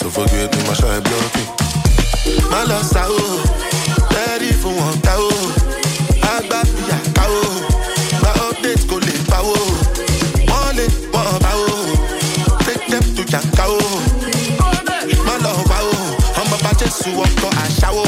forget me, my shy blocking. My love sao, ready for one tao. I got the cow, my updates go live power. One lit, one power. Take them to Jankao. My love wow, I'm about to sue up for a shower.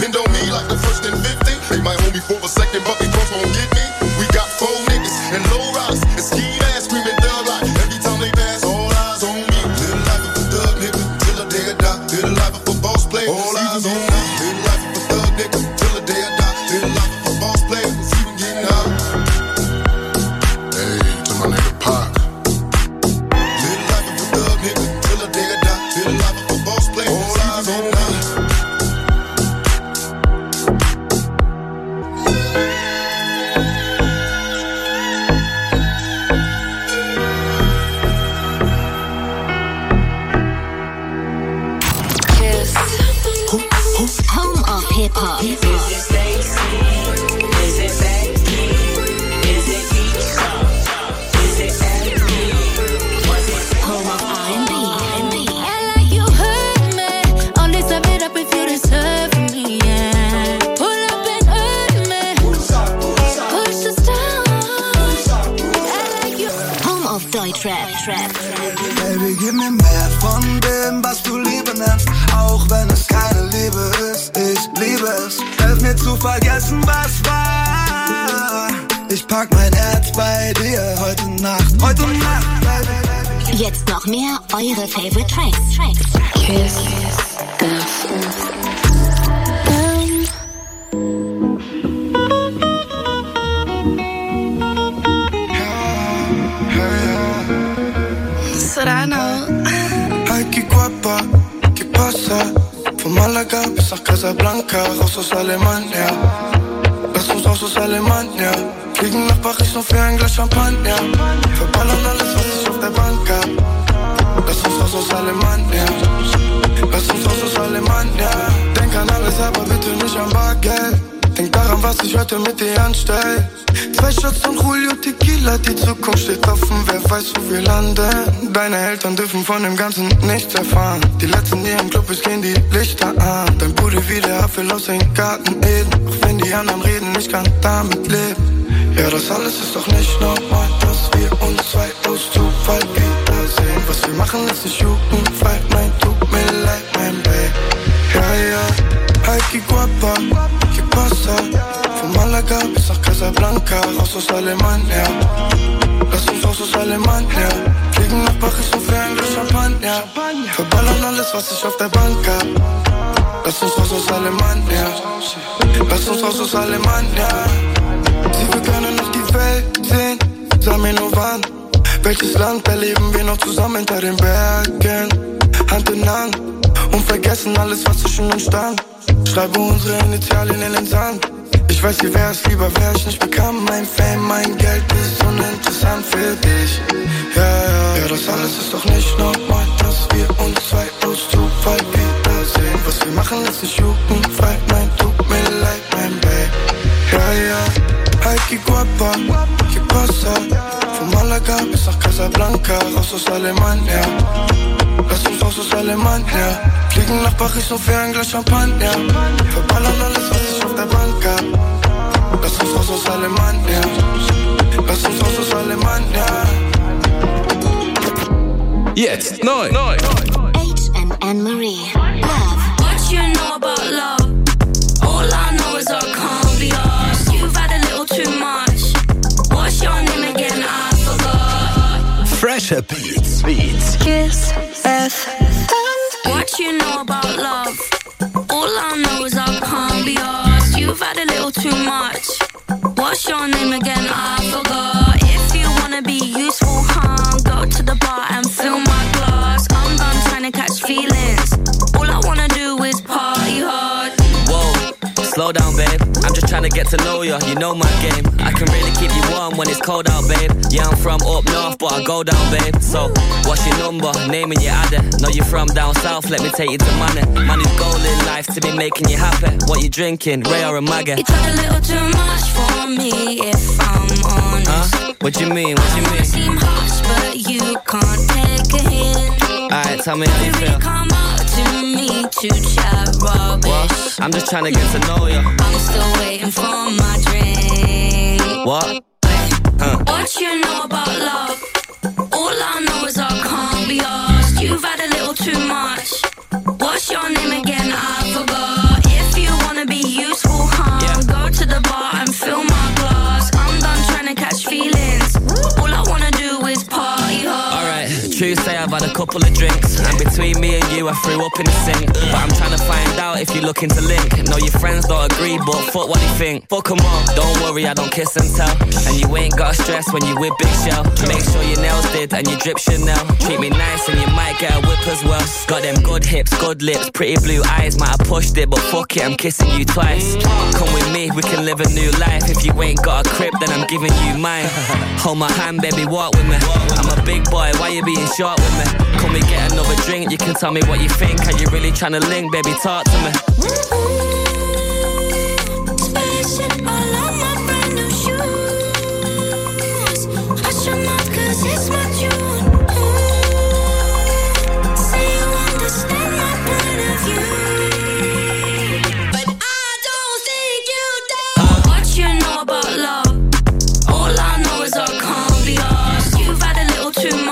Depend on me for a second, but they both won't get me. We got 4 niggas and low Deutschrap. Baby, gib mir mehr von dem, was du Liebe nennst, auch wenn es keine Liebe ist. Ich liebe es. Helf mir zu vergessen, was war. Ich pack mein Herz bei dir heute Nacht, baby. Jetzt noch mehr eure Favorite Tracks. Kiss this. Serrano. Ay, qué guapa, ¿qué pasa? Von Malaga bis nach Casablanca, raus aus Alemania. Lass uns raus aus Alemania. Fliegen nach Paris und für ein Glas Champagner. Verballern alles, was ich auf der Bank hab. Lass uns raus aus Alemania. Lass uns raus aus Alemania. Denk an alles, aber bitte nicht an Bargeld. Denk daran, was ich heute mit dir anstell. 2 Shots von Julio Tequila, die Zukunft steht offen, wer weiß, wo wir landen. Deine Eltern dürfen von dem Ganzen nichts erfahren. Die Letzten, die im Club ist, gehen die Lichter an. Dein Bude wie der Apfel aus den Garten Eden. Auch wenn die anderen reden, ich kann damit leben. Ja, das alles ist doch nicht normal, dass wir uns zwei aus Zufall wiedersehen. Was wir machen, ist nicht jugendfrei, nein, tut mir leid, mein Babe. Ja, ay, qué guapa, ¿qué pasa? Von Malaga bis nach Casablanca, raus aus Alemania. Lass uns raus aus Alemania. Fliegen nach Paris und für ein Glas Champagner. Verballern alles, was ich auf der Bank hab. Lass uns raus aus Alemania. Lass uns raus aus Alemania. Sie, wir können noch die Welt sehen. Sag mir nur wann, welches Land erleben wir noch zusammen hinter den Bergen? Hand in Hand und vergessen alles, was zwischen uns stand. Schreibe unsere Initialien in den Sand. Ich weiß, wie wär's lieber, wär ich nicht bekam. Mein Fame, mein Geld ist uninteressant für dich. Ja, das alles ist doch nicht normal, dass wir uns zwei aus Zufall wiedersehen. Was wir machen, ist nicht jugendfrei, nein, tut mir leid, mein Babe. Ja, ay, qué guapa, ¿qué pasa? Von Malaga bis nach Casablanca, raus aus Alemania. Lass uns raus aus Alemania. Fliegen nach Paris und für ein Glas Champagner. Verballern alles, was ich auf der Bank hab. Lass uns raus aus Alemania. Lass uns raus aus Alemania. Jetzt neu. H&N-Marie. Love. What you know about love? All I know is I can't be asked. You've had a little too much. What's your name again? I forgot. Fresher Beats. Kiss FM. What you know about love? All I know is I can't be asked. You've had a little too much. What's your name again? I forgot. If you wanna be useful, go to the bar and fill my glass. I'm done trying to catch feelings. All I wanna do is party hard. Whoa, slow down, babe. I'm just trying to get to know you. You know my game. I can really keep you warm when it's cold out, babe. Yeah, I'm from up north, but I go down, babe. So, what's your number? Name and your adder. Know you from down south, let me take you to money. Money's goal in life to be making you happy. What you drinking, Ray or a Maggie? You talk a little too much for me, if I'm honest. What you mean, what you mean? You seem harsh, but you can't take a hint. Alright, tell me how you You feel. really come up to me to chat rubbish. What? I'm just trying to get to know you. I'm still waiting for my drink. What? What you know about love? All I know is I can't be asked. You've had a little too much. What's your name again? I forgot. If you wanna be useful, go to the bar and fill my glass. I'm done trying to catch feelings. All I wanna do is party hard. Alright, true say I've had a couple of drinks. And between me and you I threw up in the sink. But I'm trying to find out if you're looking to link. No, your friends don't agree, but fuck what they think. Fuck 'em all, don't worry, I don't kiss and tell. And you ain't got stress when you with Big Shell. Make sure your nails did and you drip Chanel. Treat me nice and you might get a whip as well. Got them good hips, good lips, pretty blue eyes. Might have pushed it, but fuck it, I'm kissing you twice. Come with me, we can live a new life. If you ain't got a crib, then I'm giving you mine. Hold my hand, baby, walk with me. I'm a big boy, why you being short with me? Come we get another drink, you can tell me what you think. Are you really trying to link, baby, talk to me. Spaceship all on my brand new shoes. Hush your mouth 'cause it's my tune. Say you understand my point of view, but I don't think you do. What you know about love? All I know is I can't be asked. You've had a little too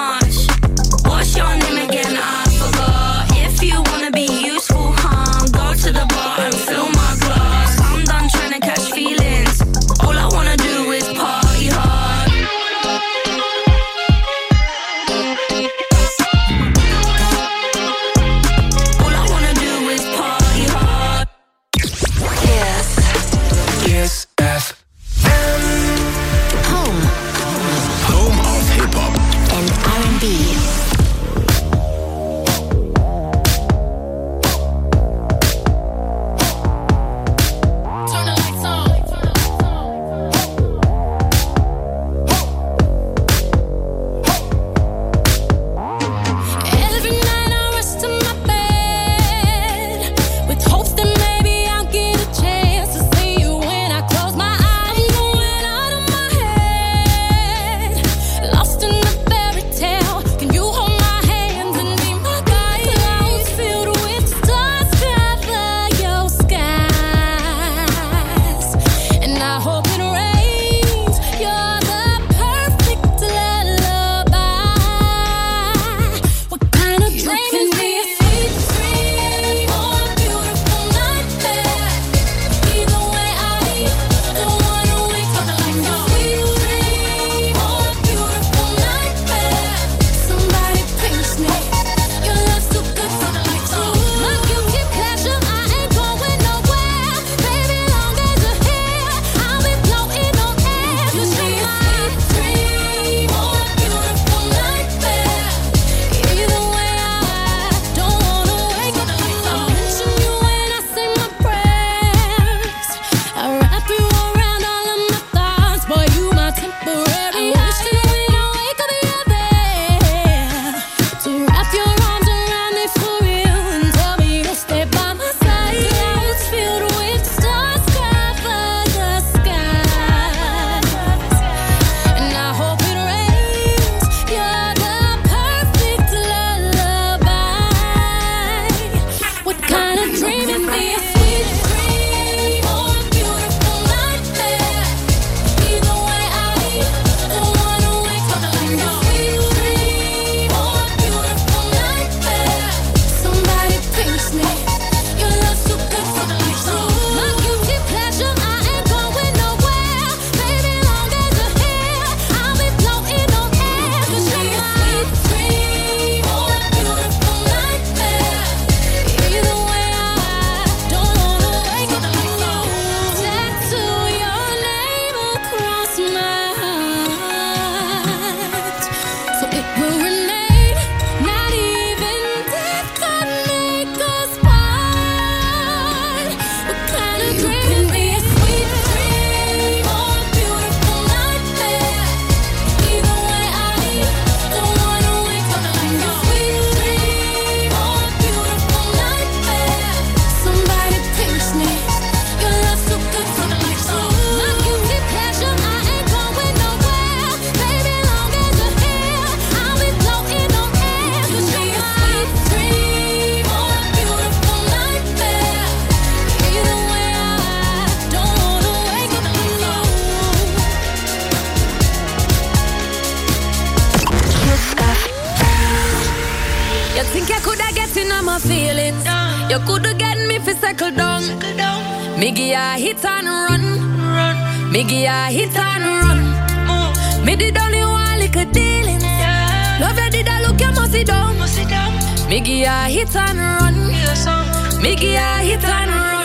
getting on my feelings. You coulda get me fi settle down. Me give a hit and run. Me give a hit and run. Me did only one little dealings. Love you did I look you must sit down. Me give a hit and run. Me give a hit and run.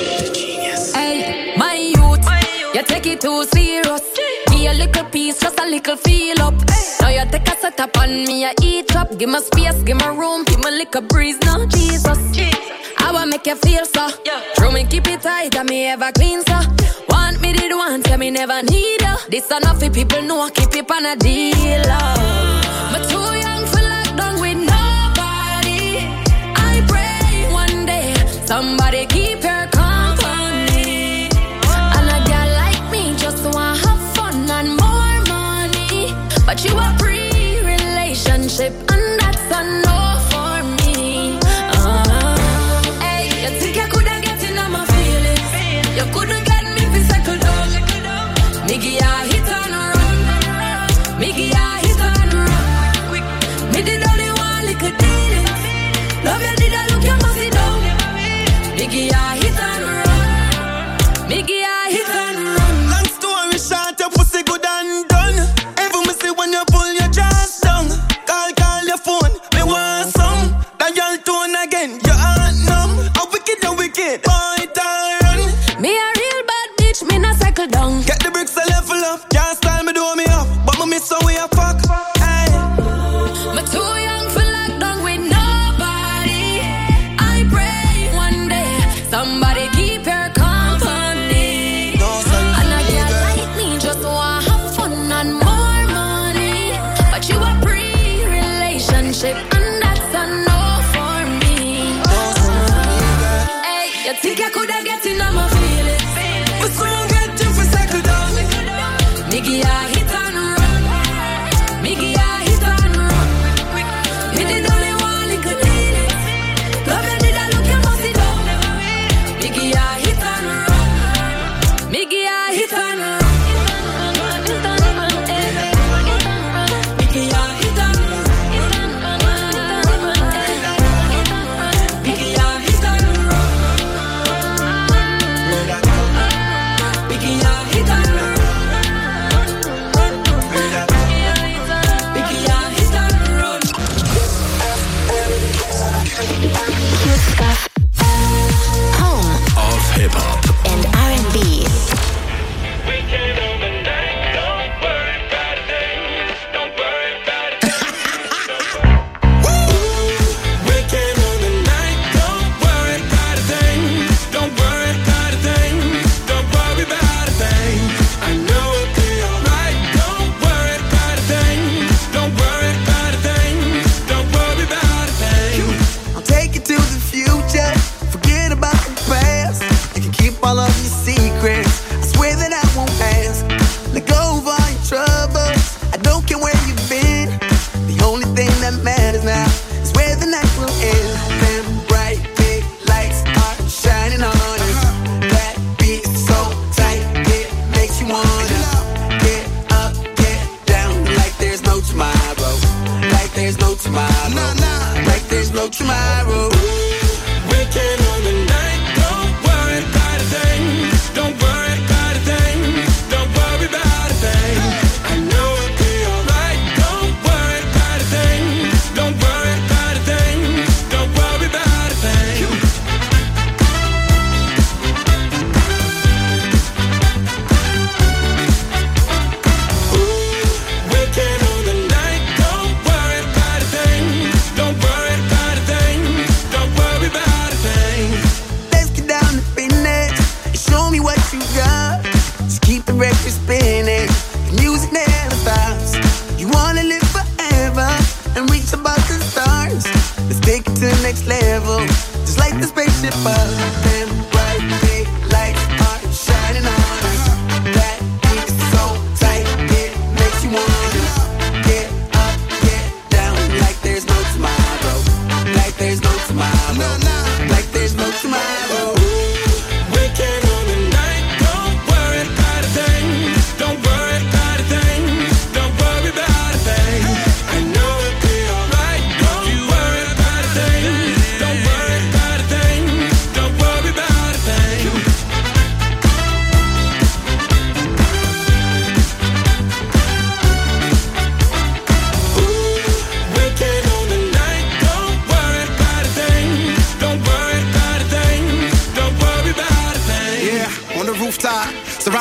Hey, my youth, you take it too serious. Give a little piece, just a little feel up. Now you take a set up on me, I eat up. Give me space, give me room, give me little breeze. No, Jesus, I wanna make you feel so. True me keep it tight, and me ever clean so. Want me did want, yeah me never need you. This enough for people know I keep it on a deal. I'm too young for lockdown with nobody. I pray one day somebody keep your company. And a girl like me just wanna have fun and more money. But you a pre-relationship and that's a no for me. Hey, you think you coulda get in on my feelings? You coulda get me fi settle down. Me give ya hit and run. Me give ya hit and run. Me did only one little dealings. Love you did I look you must sit down. Me give ya hit and run. Me give ya hit and run. Long story short, your pussy good and done. Even me see when you pull your jaws down. Call your phone, me want some. Dial tone again, your heart numb. How wicked, you wicked. Boy, run. Me a real bad bitch, me not cycle down. Get the bricks a level up. Can't style me, do me up. But me miss how we a fuck. Hey. Me too young for lockdown with nobody. I pray one day somebody keep your company. And a girl like me just wanna have fun and more money. But you a pre-relationship and that's a no for me. Hey, you think I coulda get in on my feelings? But soon get you for cycle down. Me give ya hit and run. Me give ya hit and run. Me did only one little dealings. Love you did I look you must sit down. Me give ya hit and run. Me give ya hit and run. Me give ya hit and run. Me give ya hit and run. Me give ya hit and run. Home Of hip-hop. and R&B. Weekend on the night, don't worry about a thing. Don't worry about a thing. Don't worry about a thing. I know it'll be alright. Don't worry about a thing. Don't worry about a thing. Don't worry about a thing. I'll take you to the future. Forget about the past. You can keep all of your secrets. I swear that I won't ask. Let go of all your troubles. I don't care where you've been. The only thing that matters now is where the night will end. Them bright big lights are shining on us. That beat is so tight, it makes you wanna get up, get down, like there's no tomorrow. Like there's no tomorrow. Like there's no tomorrow. Weekend on the night, don't worry about a thing. Don't worry about a thing. Don't worry about a thing. I know it'll be alright. Don't worry about a thing. Don't worry about a thing. Don't worry about a thing. Weekend on the night, don't worry about a thing. Don't worry about a thing. Don't worry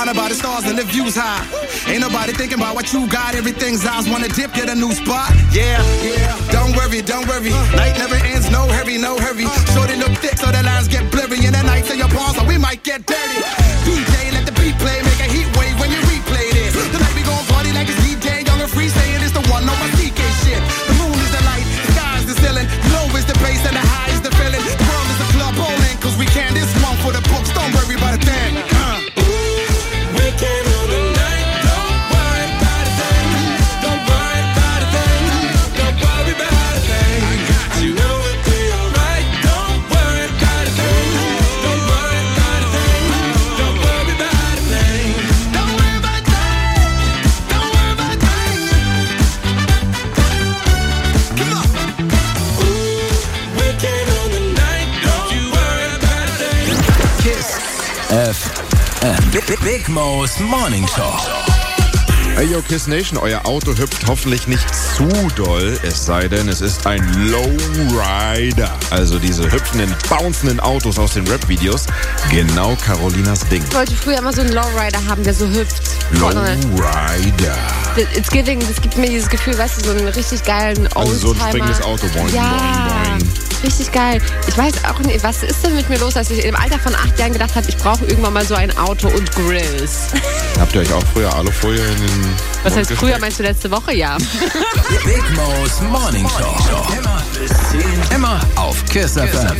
surrounded by the stars and the views high. Ain't nobody thinking about what you got. Everything's eyes wanna dip, get a new spot. Yeah, don't worry, don't worry. Night never ends, no hurry, no hurry. Shorty look thick so the lines get blurry. And the nights in your palms, so we might get dirty. DJ, let the beat play, make a heat wave when you replay this. Tonight we gon' party like it's DJ, young and free, saying it's the one, no my CK shit. The moon is the light, the sky is the ceiling, low is the bass and the high is the feeling. The world is a club bowling, cause we can this one for the books, don't worry about a thing. We can rule the night, don't worry about a thing. Don't worry about a thing, don't worry about a thing. You know it'll be alright, don't worry about a thing. Don't worry about a thing, don't worry about a thing. Don't worry about a thing, don't worry about a thing. Come on. We can rule the night, don't you worry about a thing. Kiss FM. Big Mo's Morning Show. Hey yo, Kiss Nation, euer Auto hüpft hoffentlich nicht zu doll, es sei denn, es ist ein Lowrider. Also diese hüpfenden, bouncenden Autos aus den Rap-Videos. Genau Carolinas Ding. Ich wollte früher immer so einen Lowrider haben, der so hüpft. Lowrider. Das gibt mir dieses Gefühl, weißt du, so einen richtig geilen Oldtimer. Also so ein springendes Auto. Boing, ja, boing, boing. Richtig geil. Ich weiß auch nicht, was ist denn mit mir los, dass ich im Alter von 8 Jahren gedacht habe, ich brauche irgendwann mal so ein Auto und Grills. Habt ihr euch auch früher Alufolie in den Was heißt früher, meinst du letzte Woche? Ja. Big Mo's Morning Show. Immer bis 10. Immer auf Kiss FM.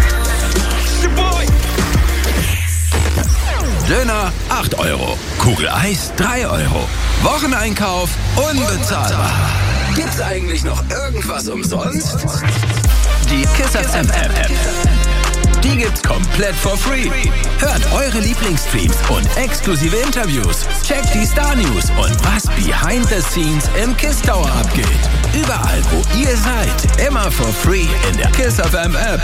Döner 8 Euro. Kugel Eis 3 Euro. Wocheneinkauf unbezahlbar. Gibt's eigentlich noch irgendwas umsonst? Die Kiss FM App. Die gibt's komplett for free. Hört eure Lieblingsstreams und exklusive Interviews. Checkt die Star News und was behind the scenes im Kiss Tower abgeht. Überall, wo ihr seid. Immer for free in der Kiss FM App.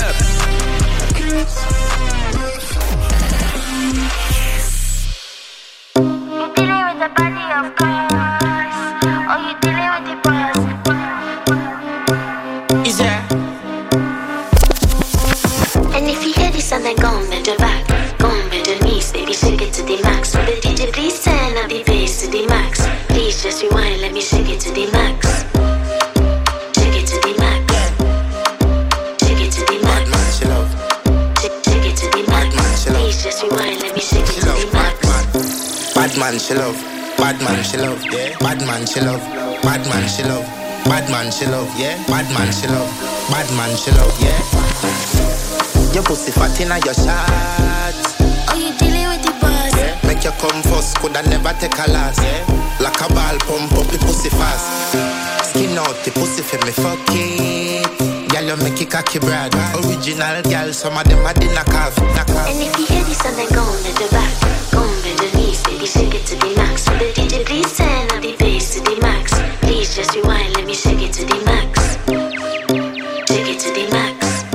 And then go and bend her back, go and bend her knees, baby, shake it to the max. Will the DJ please turn up the bass to the max? Please just rewind, let me shake it to the max. Shake it to the max. Shake it to the max. Bad man, she love. Shake it to the max. Please just rewind, let me shake it to the max. Bad man, she love. Bad man, she love. Yeah. Bad man, she love. Bad man, she love. Bad man, she love. Yeah. Bad man, she love. Bad man, she love. Yeah. Your pussy fat inna your shots. Oh, you dealing with the boss? Yeah. Make you come first, coulda never take a last. Yeah. Like a ball pump up the pussy fast. Skin out the pussy for me fuck it. Girl, you make it cocky brad. Original girl, some of them are the knockoff. And if you hear this song, then go on bend the back, go on bend the knees, baby, shake it to the max. Will the DJ please turn up the bass to the max? Please just rewind, let me shake it to the max. Shake it to the max.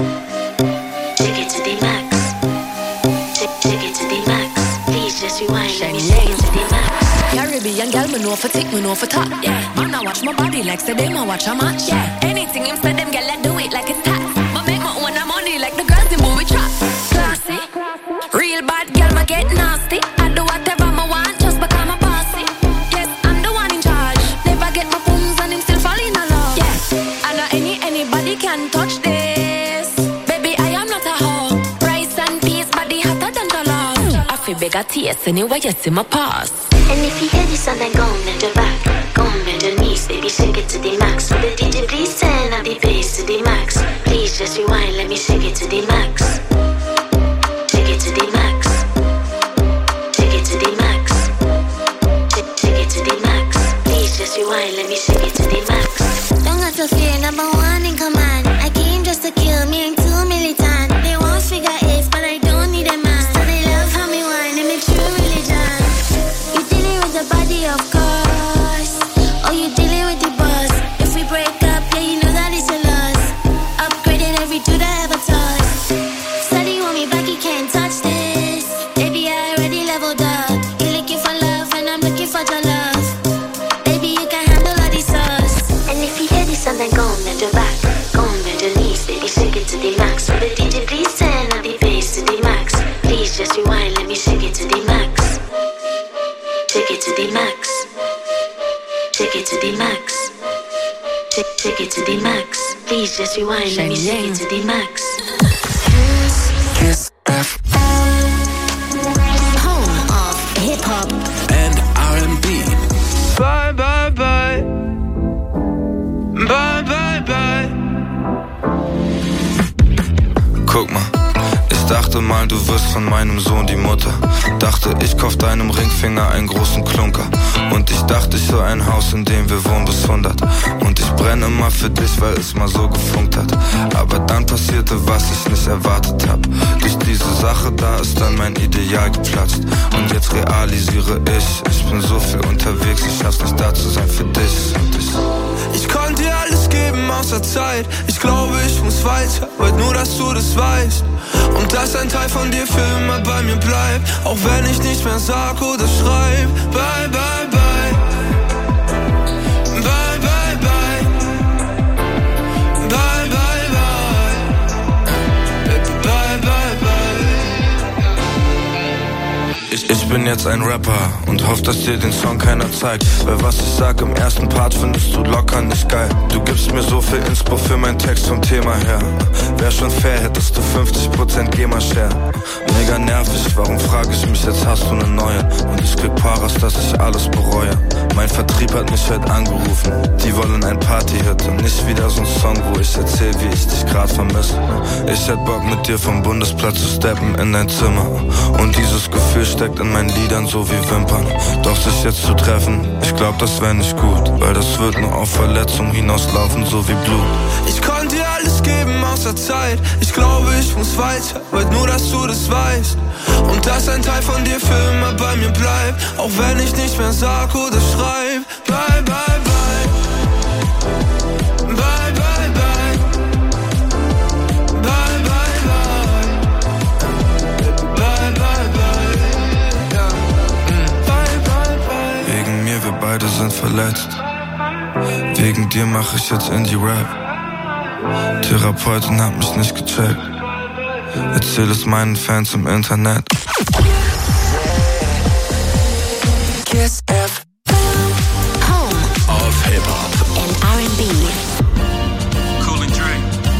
Caribbean girl, me know for tick, me know for top. Yeah, man, I watch my body like say them I watch a match. Yeah, anything him say them girl, I do it like it's tax. But make my own money like the girls in movie trap. Classy, real bad girl, me get nasty. I do whatever I want just because I'm bossy. Yes, I'm the one in charge. Never get my booms and him still fall in love. Yeah, I know anybody can touch this. Baby, I am not a hoe. Rice and peas, body hotter than the love. I feel bigger taste anyway, you see my past. And if you hear this song, then go and bend your back, go and bend your knees, baby, shake it to the max. Will the DJ please turn up the bass to the max? Please just rewind, let me shake it to the max. Shake it to the max. Shake it to the max. Shake it to the max. Please just rewind, let me shake it to the max. Don't got to fear, number one in command. I came just to kill me, ain't too militant. They won't figure it, but I don't need a man. So they love how me whine, and make true religion. The body, of course. Oh, you dealing with the boss. If we break up, yeah, you know that it's a loss. Upgraded every dude I ever touched. Said he want me back, he can't touch this. Baby, I already leveled up. You're looking for love, and I'm looking for your love. Baby, you can handle all these sauce. And if you hear this song, then go and bend your back, go and bend your knees, baby, shake it to the max. Will the DJ please turn up the bass to the max? Please just rewind, let me shake it to the max. Shake it to the max. Shake it to the max. Please just rewind, let me shake it to the max. Kiss FM. Home of hip hop and R&B. Bye, bye, bye. Bye, bye, bye. Guck mal, ich dachte mal, du wirst von meinem Sohn die Mutter. Dachte, ich kauf deinem Ringfinger einen großen Klunker. Und ich dachte, ich soll ein Haus, in dem wir wohnen bis 100. Und ich brenne immer für dich, weil es mal so gefunkt hat. Aber dann passierte, was ich nicht erwartet hab. Durch diese Sache, da ist dann mein Ideal geplatzt. Und jetzt realisiere ich bin so viel unterwegs, ich schaff's nicht da zu sein für dich und dich. Ich konnte dir alles geben außer Zeit. Ich glaube, ich muss weiter, wollt nur, dass du das weißt. Und dass ein Teil von dir für immer bei mir bleibt. Auch wenn ich nicht mehr sag oder schreib. Bye, bye, bye. Bye, bye, bye. Bye, bye, bye. Bye, bye, bye. Ich bin jetzt ein Rapper und hoff, dass dir den Song keiner zeigt. Weil was ich sag im ersten Part findest du locker nicht geil. Du gibst mir so viel Inspo für meinen Text vom Thema her. Wär schon fair, hättest du 50% GEMA-Share. Mega nervig, warum frag ich mich, jetzt hast du ne neue. Und ich krieg Paras, dass ich alles bereue. Mein Vertrieb hat mich heute angerufen. Die wollen ein Party-Hit und nicht wieder so ein Song, wo ich erzähl, wie ich dich grad vermisse. Ich hätt Bock mit dir vom Bundesplatz zu steppen in dein Zimmer. Und dieses Gefühl steckt in meinen Liedern so wie Wimpern. Doch sich jetzt zu treffen, ich glaub, das wär nicht gut. Weil das wird nur auf Verletzung hinauslaufen, so wie Blut. Ich konnte dir alles geben außer Zeit. Ich glaube, ich muss weiter, wollt nur, dass du das weißt. Und dass ein Teil von dir für immer bei mir bleibt. Auch wenn ich nicht mehr sag oder schreib. Bye, bye, bye. Bye, bye, bye. Bye, bye, bye. Bye, bye, bye. Ja. Bye, bye, bye. Wegen mir, wir beide sind verletzt. Wegen dir mach ich jetzt Indie-Rap. Therapeutin hat mich nicht gecheckt. Erzähl es meinen Fans im Internet. Kiss FM. Home of hip hop and R&B. Cool and Dre.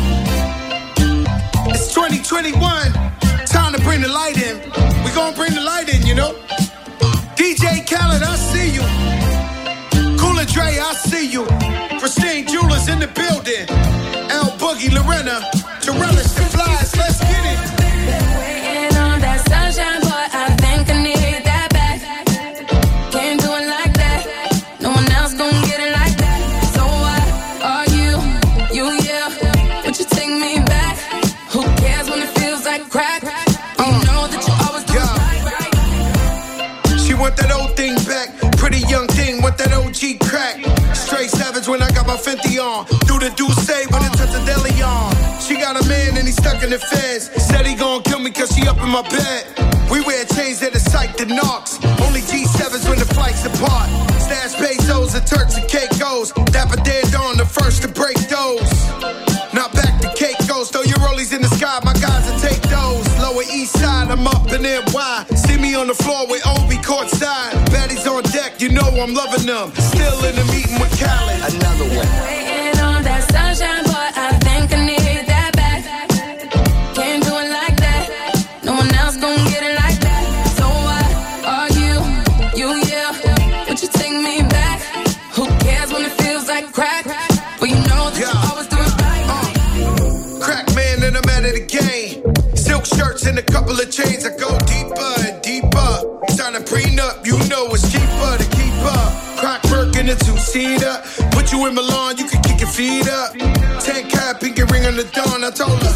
It's 2021. Time to bring the light in. We gonna bring the light in, you know. DJ Khaled, I see you. Cool and Dre, I see you. Pristine Jewelers in the building. L Boogie, Lorena, Torellis, the Flies. Let's get it. Been waiting on that sunshine, but I think I need that back. Can't do it like that. No one else gon' get it like that. So what are you, yeah? Would you take me back? Who cares when it feels like crack? You know that you always do it right. She want that old thing back. Pretty young thing, want that OG crack. Straight savage when I got my Fenty on. Do the say when it touch the deli on. She got a man and he stuck in the feds. Said he gon' kill me cause she up in my bed. We wear chains that are psyched to knocks. Only G7s when the flights depart. Stash Bezos and Turks and Caicos. Dapper dead on the first to break those. Now back to Caicos. Throw your rollies in the sky, my guys will take those. Lower east side, I'm up in NY. See me on the floor with Obi courtside. Baddies on deck, you know I'm loving them. Still in the meeting with Khaled. Another one. Waiting on that sunshine, but I think I need that back. Can't do it like that. No one else gon' get it like that. So what are you, yeah? Would you take me back? Who cares when it feels like crack? Well, you know that you always do it right. Crack man and I'm out of the game. Silk shirts and a couple of chains. I go deeper and deeper. Sign a prenup, you know it's cheaper to keep up. Crack work in a two-seater. Put you in Milan, you can kick your feet up. 10 cap, pinky ring on the dawn. I told her.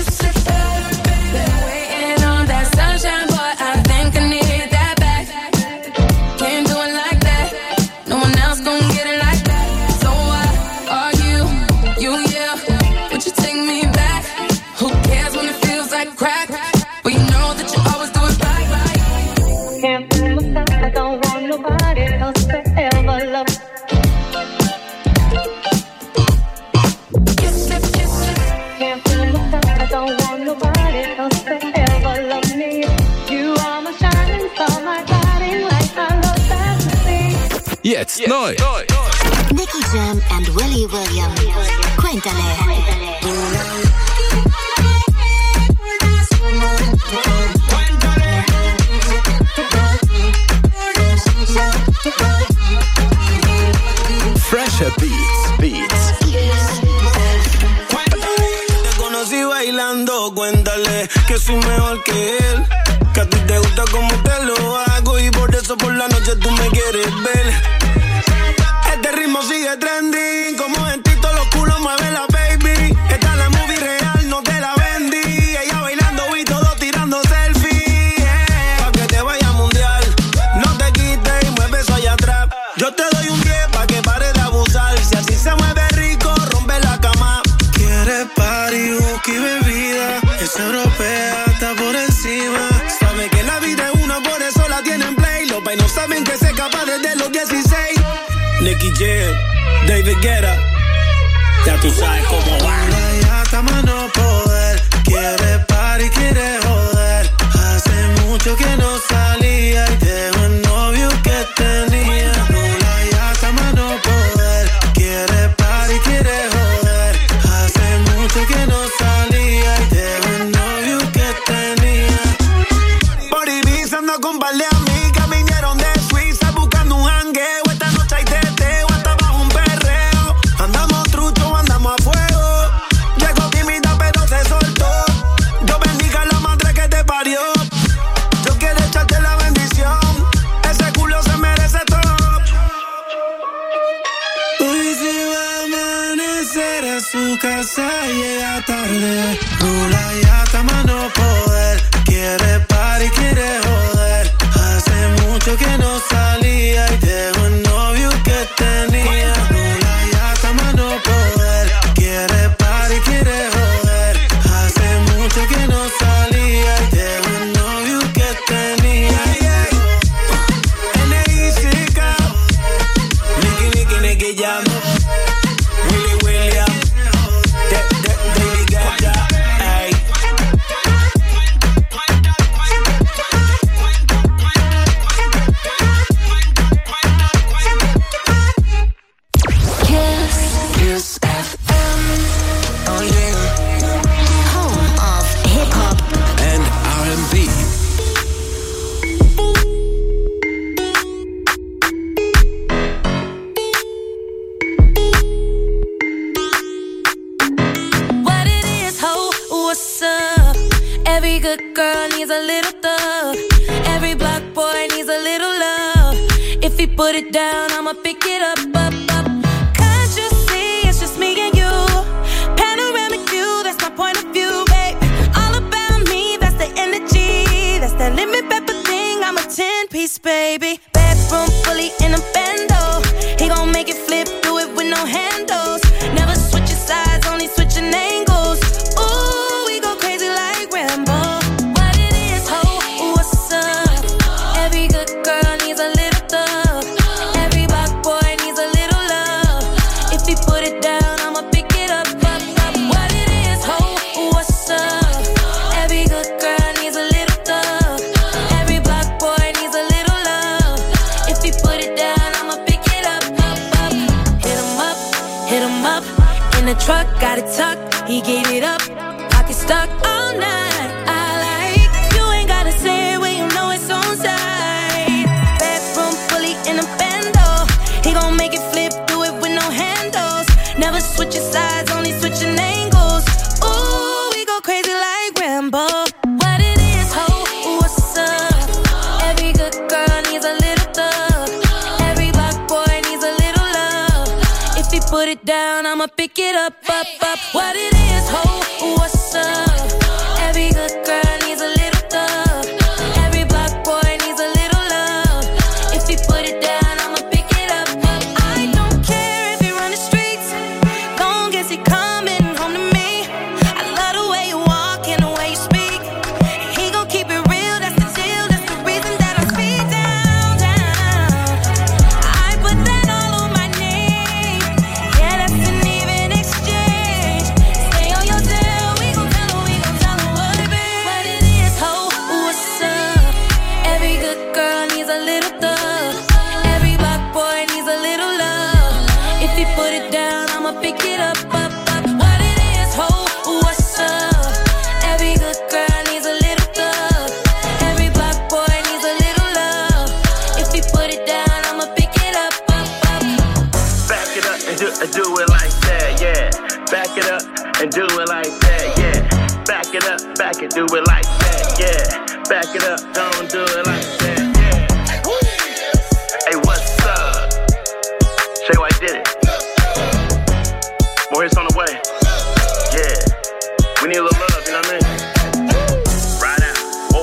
Been waiting on that sunshine, but I think I need that back. Can't do it like that. No one else gon' get it like that. So what are you, yeah? Would you take me back? Who cares when it feels like crack? Well, you know that you always do it right. Can't feel myself, I don't want nobody else to ever love. Can't feel myself, I don't want nobody Jetzt neu. Nicky Jam and Willy William. Cuéntale. Fresher Beats. Te conocí bailando, cuéntale que soy mejor que él. Que a ti te gusta como te lo hago y por eso por la noche tú me quieres ver. Este ritmo sigue trending, como en Tito los culos mueve la baby. Esta es la movie real, no te la vendí. Ella bailando y todo tirando selfie. Pa' que te vaya mundial, no te quites y mueve eso allá atrás. Yo te doy un 10 pa' que pare de abusar. Si así se mueve rico, rompe la cama. Quiere party, whisky, bebida. Es europea, está por encima. Sabe que la vida es una, por eso la tienen play. Los pais no saben que se escapa desde los 16. Nicky Jam, David Guetta. Ya tú sabes cómo va. Ya está más no poder. Quiere party, quiere joder. Hace mucho que no salía y dejó el novio que tenía. Ya está más no poder. Quiere party, quiere joder. Hace mucho que no salía y dejó el novio que tenía. Por Ibiza ando con par de amigas. Vinieron de Suiza buscando un jangueo. Esta noche hay teteo hasta bajo un perreo. Andamos trucho, andamos a fuego. Llegó tímida pero se soltó. Yo bendiga a la madre que te parió. Yo quiero echarte la bendición. Ese culo se merece todo. Hoy se va a amanecer a su casa, llega tarde. Rula ya está más no poder. Quiere party, quiere joder. Hace mucho que no salía y dejó el novio que tenía. Rula ya está más no poder. Quiere party, quiere joder. Hace mucho que no salía y dejó el novio que tenía. N.I.C.K. Nicky Jam, Willy William, David Guetta, ey. Kiss FM. Oh yeah. Home of hip hop and R&B. What it is, ho, what's up? Every good girl needs a little thug. Every block boy needs a little love. If he put it down, I'ma pick it up. Can't you see it's just me and you? Panoramic view, that's my point of view, babe. All about me, that's the energy. That's that lemon pepper thing, I'm a 10-piece, baby. Bedroom fully in a bando. He gon' make it flip, do it with no handles. Never switching sides, only switching angles. Ooh, we go crazy like Rambo. What it is, ho, what's up? Every good girl needs a little thug. Every block boy needs a little love. If he put it down, I'ma pick it up. What it is, ho, what's up? Every good girl needs a little thug. Every block boy needs a little love. If he put it down, I'ma pick it up. Hit him up. In the truck, got it tucked. He gave it up. Pocket stuck all night. I like you ain't gotta say it when you know it's on side. Bedroom fully in a bando. He gon' make it flip, do it with no handles. Never switching sides, only switching angles. Ooh, we go crazy like Rambo. What it is, ho, what's up? Every good girl needs a little thug. Every block boy needs a little love. If he put it down, I'ma pick it up. What it is, ho, what's up? Every good girl needs a little thug. Every block boy needs a little love. If he put it down, I'ma pick it up. I don't care if he run the streets, long as he coming home to me. I love the way you walk and the way you speak. He gon' keep it real, that's the deal. That's the reason that I speed down. I put that all on my name. Yeah, that's an even exchange. Stay on your tail, we gon' tell him we I'ma pick it up, up, up. What it is, ho, what's up? Every good girl needs a little thug. Every black boy needs a little love. If we put it down, I'ma pick it up, up, up. Back it up and do it like that, yeah. Back it up and do it like that, yeah. Back it up, back it, do it like that, yeah. Back it up, don't do it like that, yeah. Hey, what's up? Shay White did it. More hits on the way. Yeah. We need a little love, you know what I mean? Right out. Oh.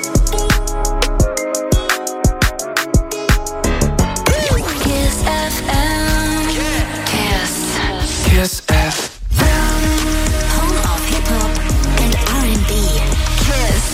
Kiss FM. Kiss. Kiss FM. Home of hip hop and R&B. Kiss.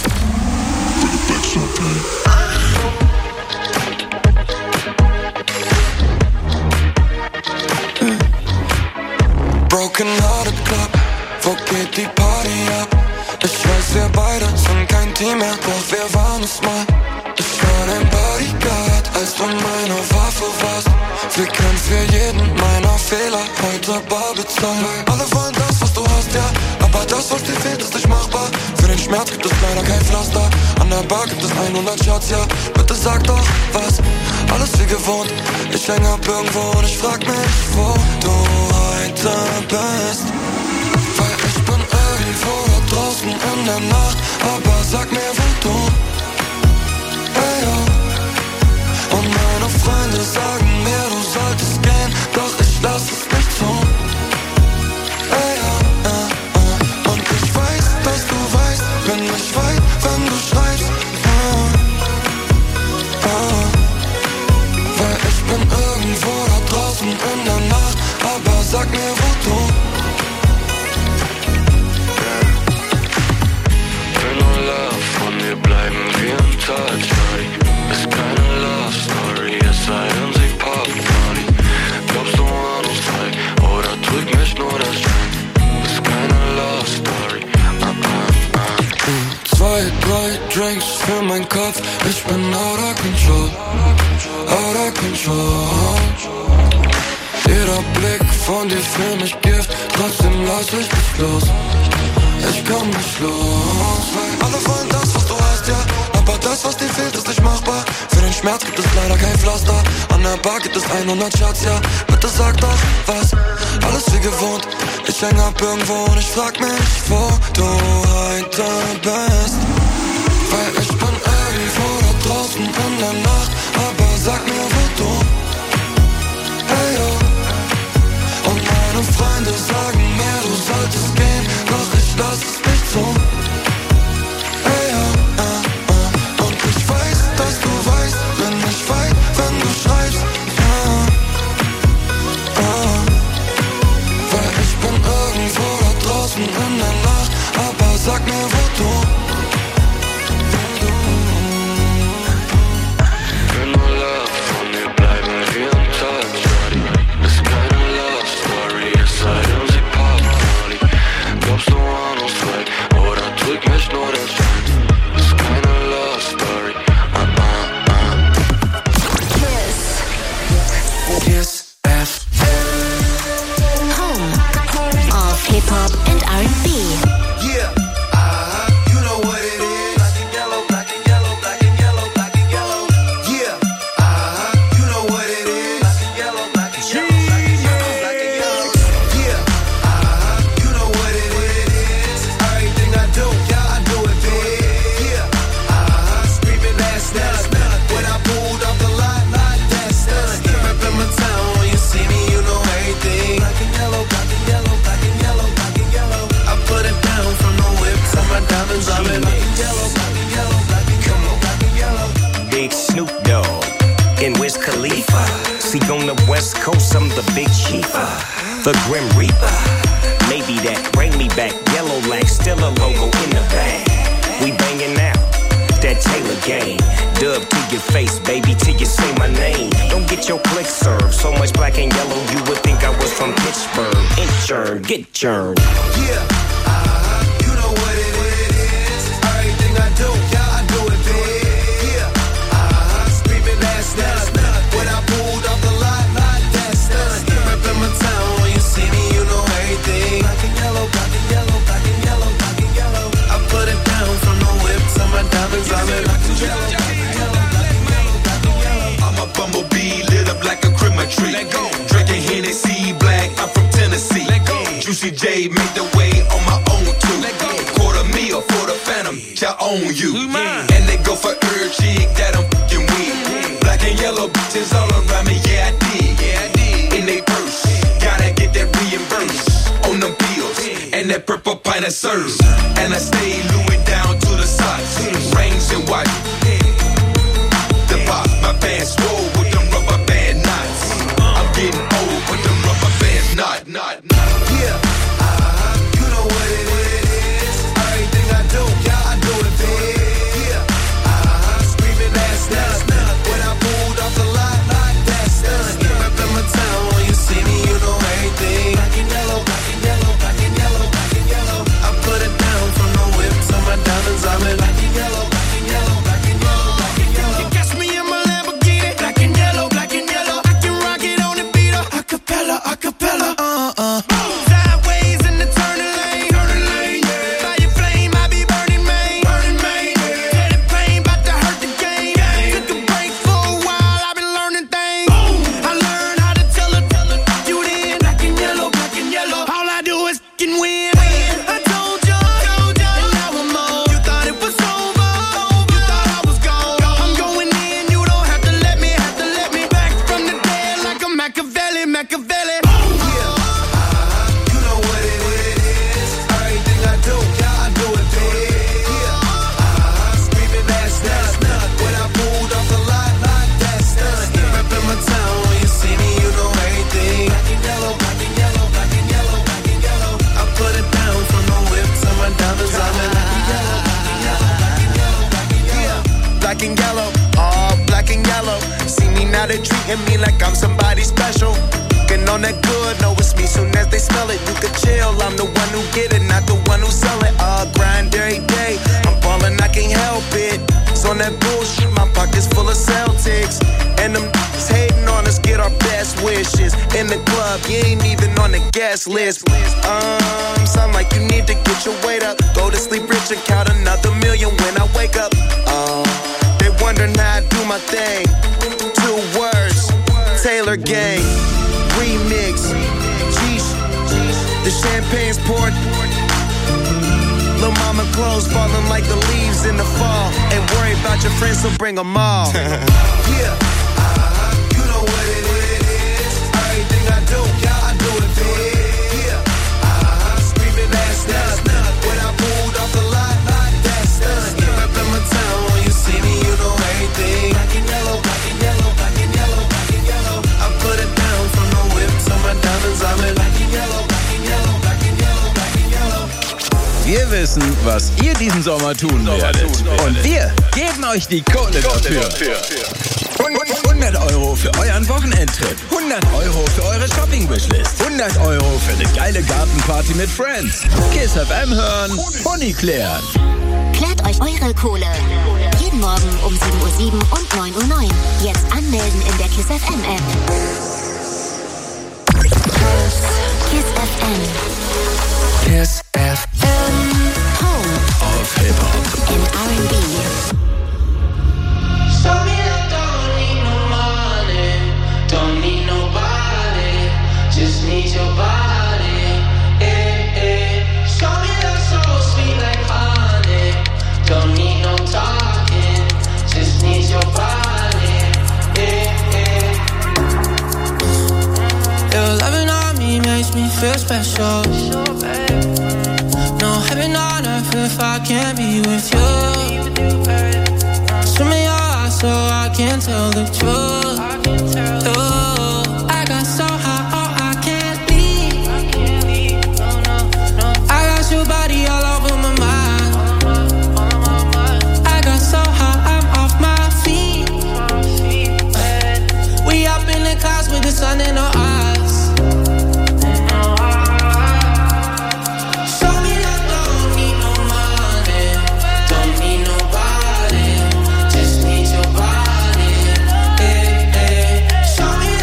Broken Hearted Club, wo geht die Party ab? Ich weiß, wir beide sind kein Team mehr, doch wir waren es mal. Ich war dein Bodyguard, als du meine Waffe warst. Wir können für jeden meiner Fehler heute bar bezahlen. Alle wollen das, was du hast, ja, aber das, was dir fehlt, ist nicht machbar. Für den Schmerz gibt es leider kein Pflaster. An der Bar gibt es 100 Shots, ja, bitte sag doch was. Alles wie gewohnt, ich häng ab irgendwo und ich frag mich, wo du heute bist. Weil ich bin irgendwo da draußen in der Nacht, aber sag mir, wo du. Hey, yo. Und meine Freunde sagen mir, du solltest gehen, doch ich lass es nicht zu. Hey, ja, und ich weiß, dass du weißt, bin ich weit, wenn du schreibst. Weil ich bin irgendwo da draußen in der Nacht, aber sag mir, wo du. Will nur Love von dir bleiben wie im Touch, Shorty. Ist keine Love Story, es sei denn sie poppen, Party. Glaubst du an uns zwei, oder trügt mich nur der Schein? Ist keine Love Story, 2, 3 Drinks für mein Kopf, ich bin out of control, out of control. Jeder Blick von dir für mich Gift, trotzdem lass ich dich los. Ich komm nicht los, weil alle wollen das, was du hast, ja, aber das, was dir fehlt, ist nicht machbar. Für den Schmerz gibt es leider kein Pflaster. An der Bar gibt es 100 Shots, ja, bitte sag doch was. Alles wie gewohnt, ich häng ab irgendwo und ich frag mich, wo du heute bist. Weil ich bin irgendwo da draußen in der Nacht, aber sag mir, wo du. Hey, yo. Und meine Freunde sagen mir, du solltest gehen, doch ich lass es nicht zu. Hey, yo, und ich weiß, dass du weißt, bin ich weit, wenn du schreibst. Weil ich bin irgendwo da draußen in der Nacht, aber sag mir, wo du. will nur Love von dir bleiben wie im Touch, Shorty. Ist keine Love Story, es sei denn sie poppen, Party. Glaubst du an uns zwei, oder trügt mich nur der Schein? Ist keine Love Story, Kiss. Kiss Home of hip hop and R&B. Yeah, you know what it is. Black and yellow, black and yellow, black and yellow, black and yellow. Yeah, you know what it is. Black and yellow, black and yellow, black and yellow, black and yellow. Yeah, you know what it is. Everything I do, yeah, I do it big. Yeah, screaming that's done. When I pulled off the lot, that's done. Reppin' my town, when you see me, you know everything. Black and yellow, black and yellow, black and yellow, black and yellow. I put it down from the whip, so my diamonds are black and yellow, black and yellow, black and yellow, black and yellow. Big Snoop Dogg and Wiz Khalifa. See, on the West Coast, I'm the big chief. The Grim Reaper. Maybe that bring me back. Yellow like still a logo in the bag. We banging out that Taylor game. Dub to your face, baby, till you say my name. Don't get your click served. So much black and yellow, you would think I was from Pittsburgh. Inchurn, get churned. Yeah, you know what it is. Everything I do, yeah, I do it big. Yeah, screaming that's done. When I pulled off the lot, that's done. Reppin' my town, when you see me, on you. And they go for every chick that I'm fucking with. Black and yellow bitches all around me, yeah I did. In they purse, gotta get that reimbursed on them pills and that purple pint of serve. And I stay Louis down to the socks, rings and watch. The pop, my pants swole with them rubber band knots. I'm getting old with them rubber bands not. Yeah, you know what it is. Everything I do, yeah, I do it big. Yeah, screaming that's nut. When I pulled off the lot, like that's nut. Reppin' my town, when you see me, you know everything. Black and yellow, black and yellow, black and yellow, black and yellow. I put it down from the whip to my diamonds. I'm in black and yellow, black and yellow, black and yellow, black and yellow. You catch me in my Lamborghini, black and yellow, black and yellow. I can rock it on the beat up, acapella, acapella. Sideways in the turning lane, yeah. Fire flame, I be burning main, Tell the pain, bout to hurt the game. Took a break for a while, I been learning things. I learned how to tell her, you then. Black and yellow, all I do is fucking win. I told you, and now I'm on. You thought it was over, you thought I was gone. I'm going in, you don't have to let me back from the dead like a Machiavelli. You know what it is. Everything I do, yeah, I do it big. Yeah, screaming that's nut. When I pulled off the lot, like that's nut. Reppin' my town, when you see me, you know everything. Black and yellow, black and yellow, black and yellow, black and yellow. I put it down from the whip to my diamonds. I'm in black and yellow, black and yellow, black and yellow, black and yellow. All black and yellow. See me now, they treating me like I'm somebody special. Getting on that good, know it's me soon as they smell it. You could chill, I'm the one who get it, not the one who sell it. Grind every day, I'm ballin', I can't help it. It's on that bullshit, my pockets full of Celtics. And them niggas hating on us, get our best wishes. In the club, you ain't even on the guest list. Sound like you need to get your weight up. Go to sleep rich and count another million when I wake up. They wondering how I do my thing. 2 words, Taylor Gang. Remix, Geesh, the champagne's poured. Lil' mama clothes falling like the leaves in the fall. Ain't worry about your friends, so bring them all. Yeah, you know what it is. Everything I do, yeah, I do it big. Yeah, screaming that's nut. When I pulled off the lot, like that's nut. Reppin' my town, when you see me, you know everything. Black and yellow, black and yellow, black and yellow, black and yellow. I put it down from the whip to my diamonds. I'm in black and yellow, black and yellow, black and yellow, black and yellow. Wir wissen, was ihr diesen Sommer tun werdet. Und wir geben euch die Kohle dafür. 100 € für euren Wochenendtrip. 100 € für eure Shopping-Wishlist. 100 € für eine geile Gartenparty mit Friends. Kiss FM hören, Pony klären. Klärt euch eure Kohle. Jeden Morgen um 7:07 und 9:09. Jetzt anmelden in der Kiss FM App. Kiss FM. Kiss FM. Home of Hip-Hop and R&B. Don't need nobody, just need your body. Show me that soul sweet like honey. Don't need no talking, just need your body. Your loving on me makes me feel special. No heaven on earth if I can't be with you. Swim in your eyes so I can tell the truth. I got so high, oh, I can't leave. I got your body all over my mind. I got so high, I'm off my feet. We up in the clouds with the sun in our eyes. Show me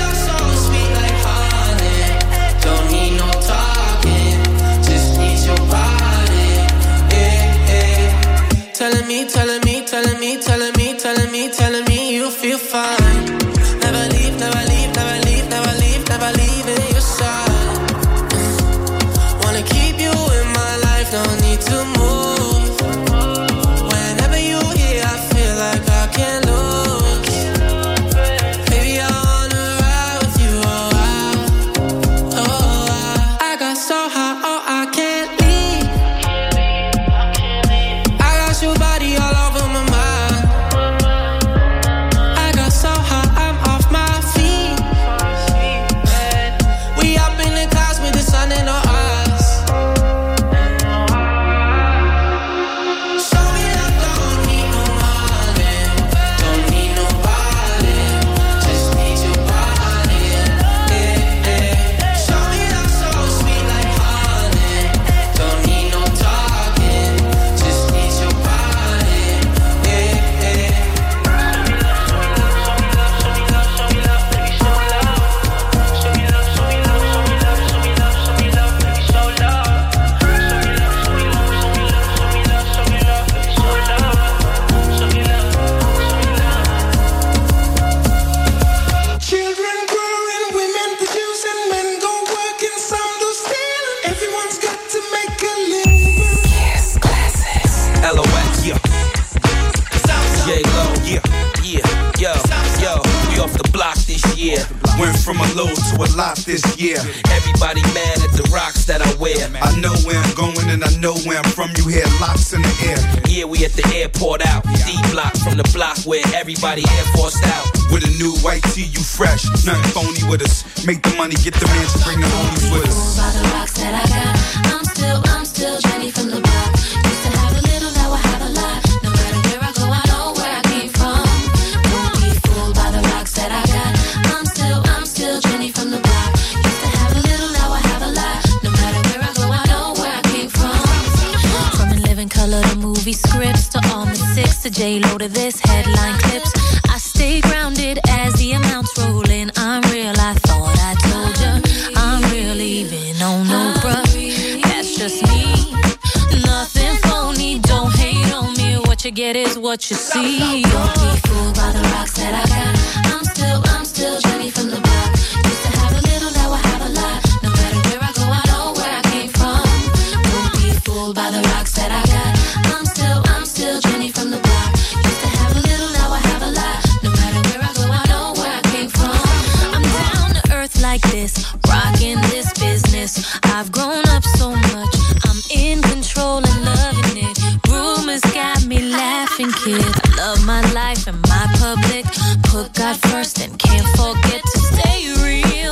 lot this year. Everybody mad at the rocks that I wear. I know where I'm going and I know where I'm from. You hear locks in the air. Yeah, we at the airport out. D-block from the block where everybody Air Forced out. With a new white tee, you fresh. Nothing phony with us. Make the money, get the man to bring the homies with us. By the rocks that I got, I'm still Jenny from the block. Used to have a little, now I have a lot. No matter where I go, I know where I came from. Don't be fooled by the rocks that I got. I'm still Jenny from the block. Used to have a little, now I have a lot. No matter where I go, I know where I came from. From In Living Color to movie scripts to all the six to J-Lo to this headline clips. I stay grounded as the amounts roll in. I'm real, I thought I told ya. I'm real, even on no bruh. That's just me. Nothing phony, don't hate on me. What you get is what you see. Don't be fooled by the rocks that I got. I'm still Jenny from the block. Used to have a little, now I have a lot. No matter where I go, I know where I came from. Don't be fooled by the rocks that I got. I'm still Jenny from the block. Used to have a little, now I have a lot. No matter where I go, I know where I came from. I'm down to earth like this, rocking this business. I've grown up so much, I'm in control and loving it. Rumors got me laughing, kid. I love my life and my public. Put God first and can't forget to stay real.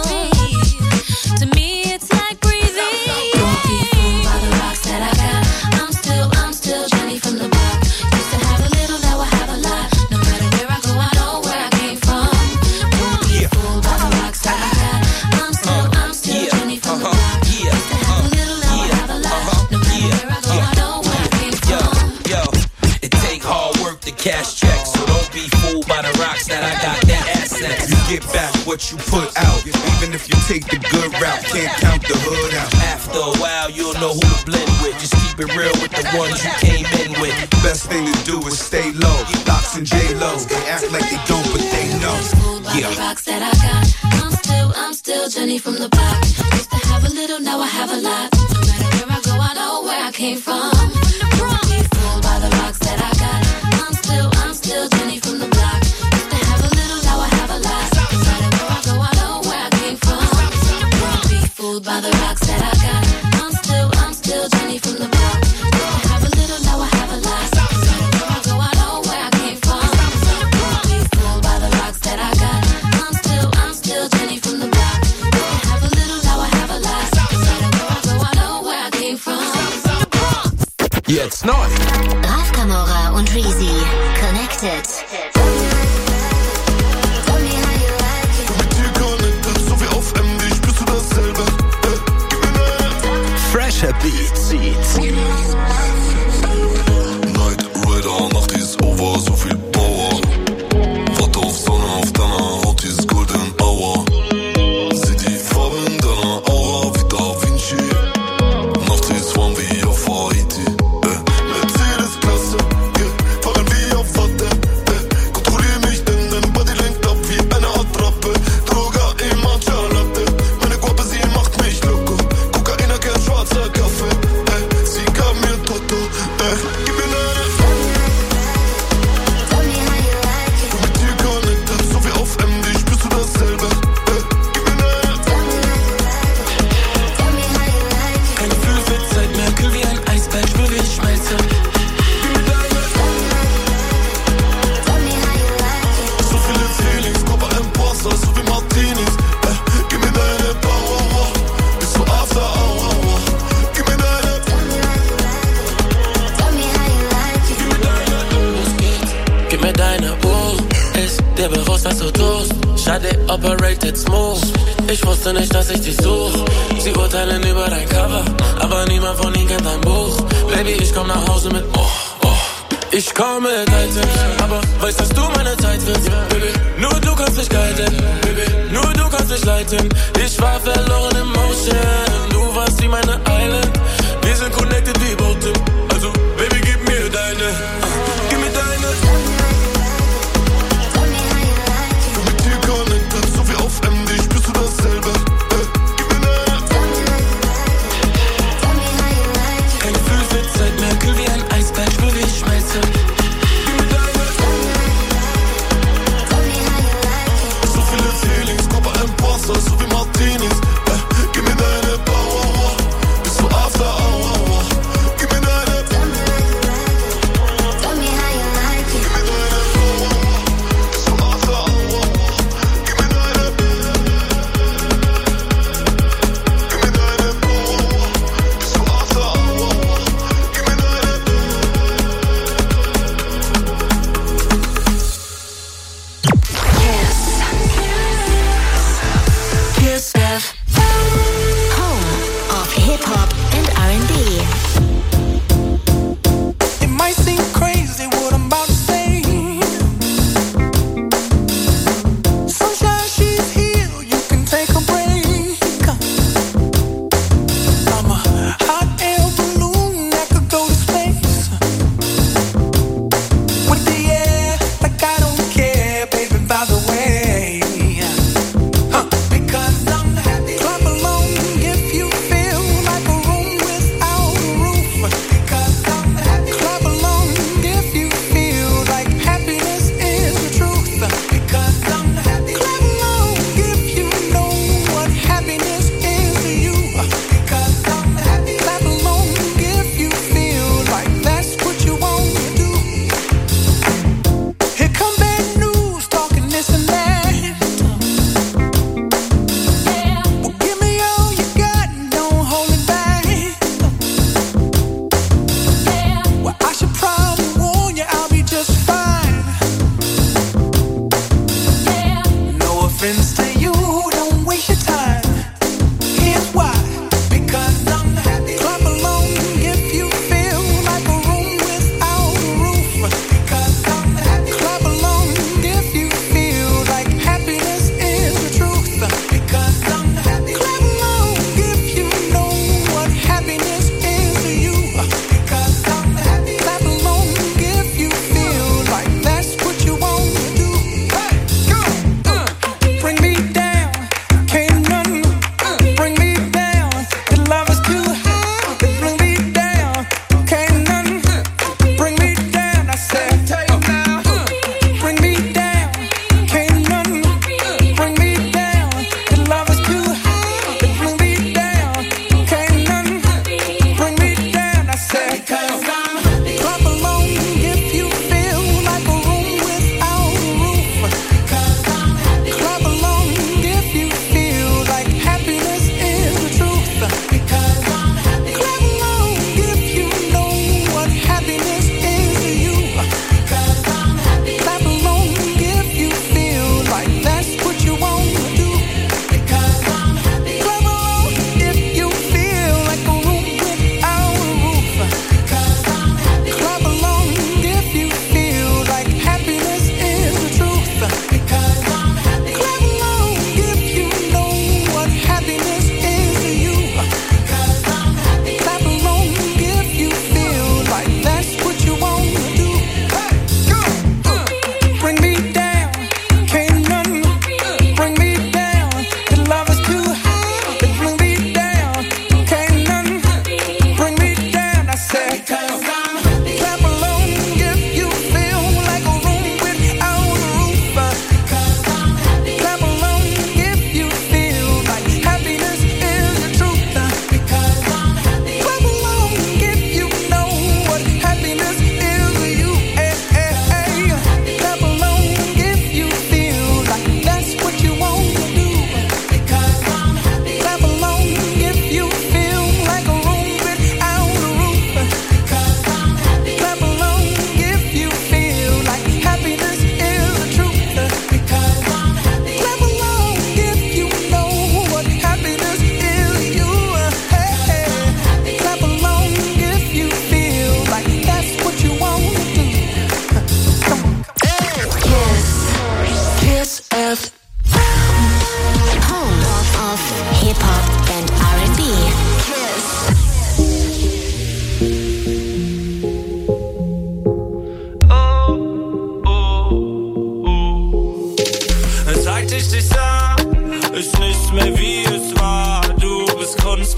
To me, it's like breathing. Don't be fooled by the rocks that I got. I'm still Jenny from the block. Used to have a little, now I have a lot. No matter where I go, I know where I came from. Don't be fooled by the rocks that I got. I'm still Jenny from the block. Used to have a little, now I have a lot. No matter where I go, I know where I came from. Yo, it take hard work to cash checks, so don't be fooled by the rocks that I got. That assets. You get back what you put out. Even if you take the good route, can't count the hood out. After a while, you'll know who to blend with. Just keep it real with the ones you came in with. Best thing to do is stay low. Locks and J-Lo, they act like they don't, but they know. Yeah. The rocks that I got. I'm still Jenny from the block. Used to have a little, now I have a lot. No matter where I go, I know where I came from. Don't be fooled by the rocks that I got. I'm still Jenny from the block. Used to have a little, now I have a lot. No matter where I go, I know where I came from. Don't be fooled by the rocks that I got. I'm still Jenny from the block. Used to have a little, now I have a lot. No matter where I go, I know where I came from. Don't be fooled by the rocks that I got. I'm still Jenny from the block. Used to have a little, now I have a lot. No matter where I go, I know where I came from. Jetzt neu. Ralf Kamora und Reezy. Connected. Fresher Beats. Night Rider, Nacht ist over, so viel Power. Warte auf Sonne, auf deiner Haut, dieses Golden Hour. Sieh die Farben deiner Aura wie Da Vinci. Nacht ist warm wie auf Haiti. Mercedes-Klasse, fahren wie auf Watte. Kontrollier mich, denn dein Body lenkt ab wie eine Attrappe. Droga im Matcha Latte. Meine Guappe, sie macht mich loco. Kokaina, gern schwarzer Kaffee. Sie gab mir Toto. Gib mir eine. Du mit dir connected, so wie auf MD, spürst du dasselbe. Gib mir eine. Kein Gefühl für Zeit mehr, kühl wie ein Eisberg, spür wie ich schmelze. So viele Feelings, Copa Imposter, so wie Martinis. Gib mir deine Power, bis zu After Hour. Gib mir deine. Gib mir deine ist dir bewusst, dass du tust. Schade operated smooth. Ich wusste nicht, dass ich dich such. Sie urteilen über dein Cover, aber niemand von ihnen kennt dein Buch. Baby, ich komm nach Hause mit Ich komme mit Items, aber weißt, dass du meine Zeit willst. Baby, nur du kannst mich guiden. Baby, nur du kannst mich leiten. Ich war verloren im Motion. Du warst wie meine Island. Wir sind connected wie Boatem. Also, Baby, gib mir deine. Gib mir deine. Du mit dir connected, so wie auf MD, spürst du dasselbe. Gib mir eine. Kein Gefühl für Zeit mehr, kühl wie ein Eisberg, spür wie ich schmelze. Gib mir deine. So viele Feelings, Copa Imposter, so wie Martini.